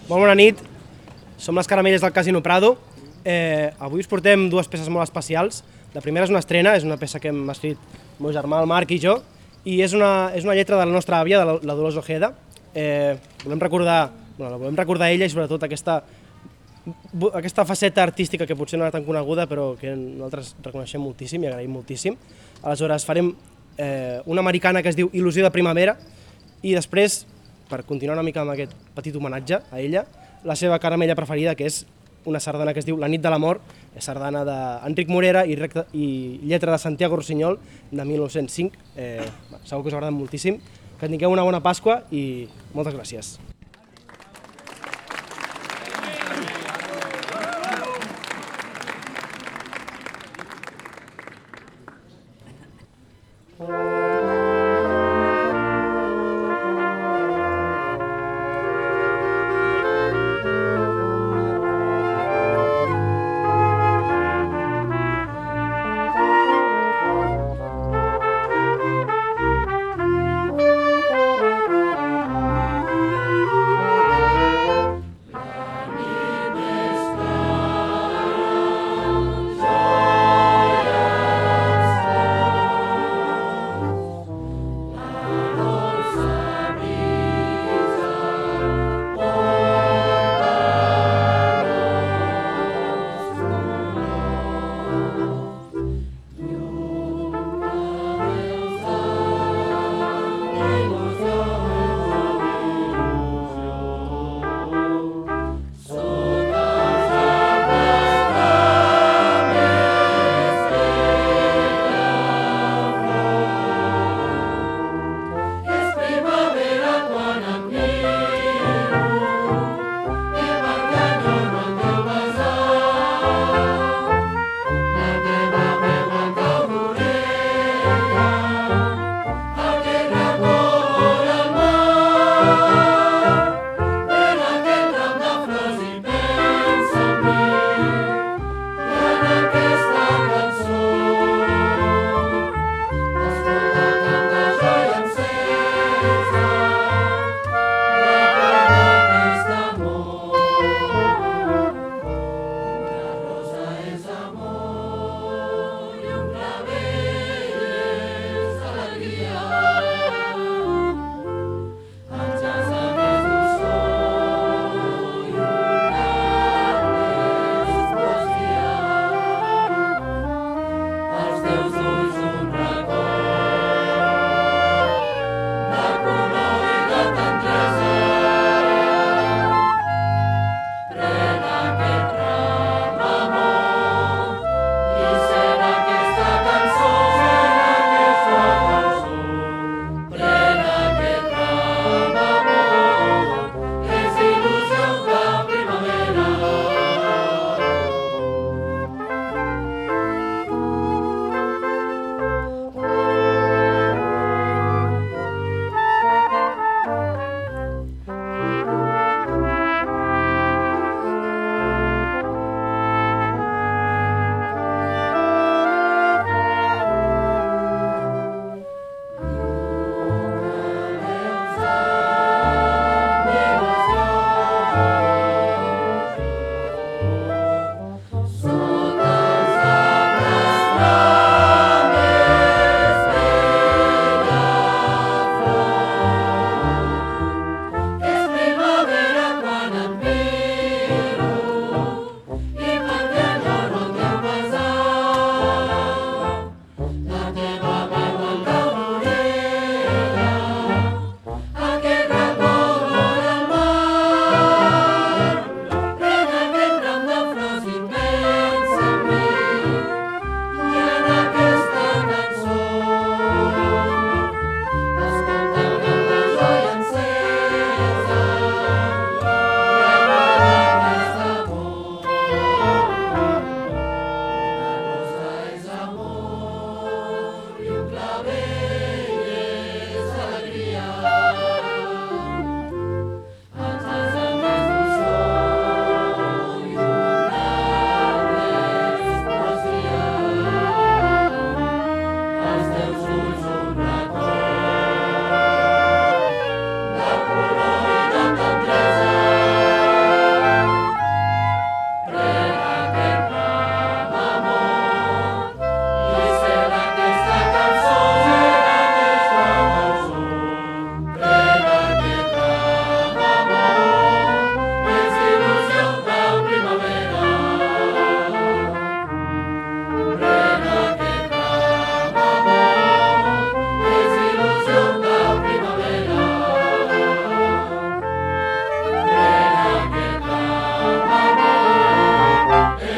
Molt bona nit, som les Caramelles del Casino Prado. Avui us portem dues peces molt especials. La primera és una estrena, és una peça que hem escrit el meu germà, el Marc i jo, i és una lletra de la nostra àvia, de la Dolors Ojeda. La volem recordar ella i sobretot aquesta faceta artística que potser no era tan coneguda però que nosaltres reconeixem moltíssim i agraïm moltíssim. Aleshores farem una americana que es diu Il·lusió de primavera i després, per continuar una mica amb aquest petit homenatge a ella, la seva caramella preferida, que és una sardana que es diu La nit de l'amor, sardana d'Enric Morera i lletra de Santiago Rossinyol de 1905. Segur que us agrada moltíssim. Que tingueu una bona Pasqua i moltes gràcies.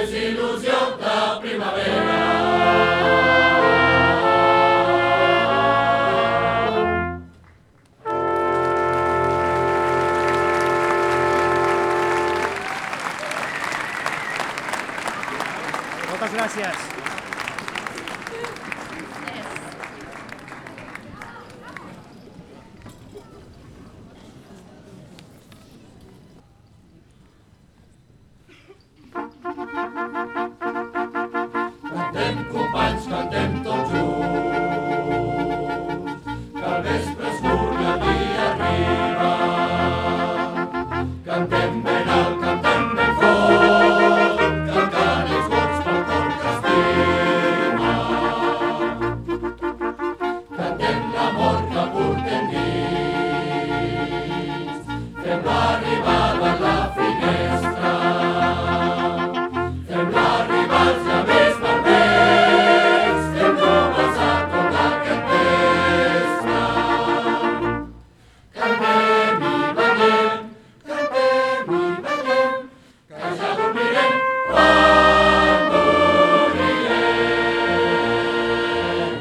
Moltes gràcies. Cantem, companys, cantem tots junts, que el vespre escurt i el dia arriba. Cantem ben alt, cantem ben fort, que el cant és goig pel cor que estima. Cantem l'amor que portem dins, fem l'arribada a la finestra, fem l'arribada als llavis vermells, fem joves a tot aquest vespre. Cantem i ballem, que ja dormirem quan morirem.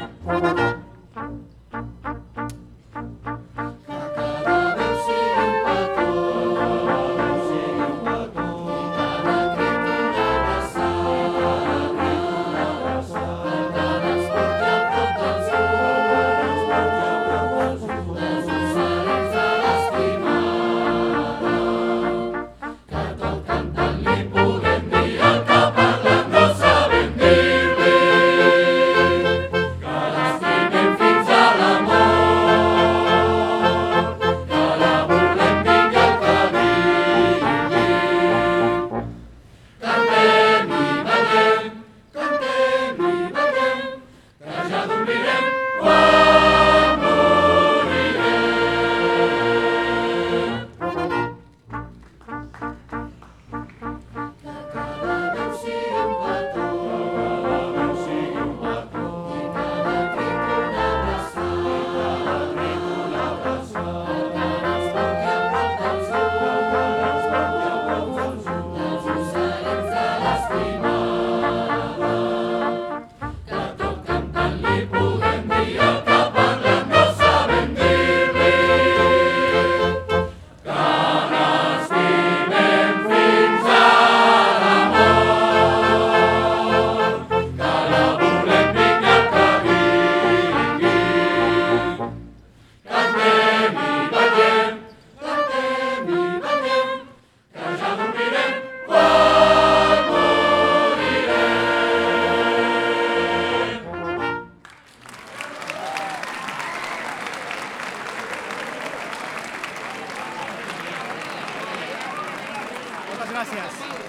Que cada veu sigui un petó, i cada crit una abraçada, que ens porti a prop dels ulls, dels ocells de l'estimada. Que tot cantant li puguem dir el que parlant no sabem dir-li, que l'estimem fins a la mort, que la volem vingui el que vingui. Cantem i ballem, que ja dormirem quan morirem. Que cada veu sigui un petó, i cada crit una abraçada, que ens porti a prop dels ulls, dels ocells de l'estimada. Que tot cantant li puguem dir el que parlant no sabem dir-li, que l'estimem fins a la mort, que la volem vingui el que vingui. Cantem i ballem, que ja dormirem quan morirem. Moltes gràcies.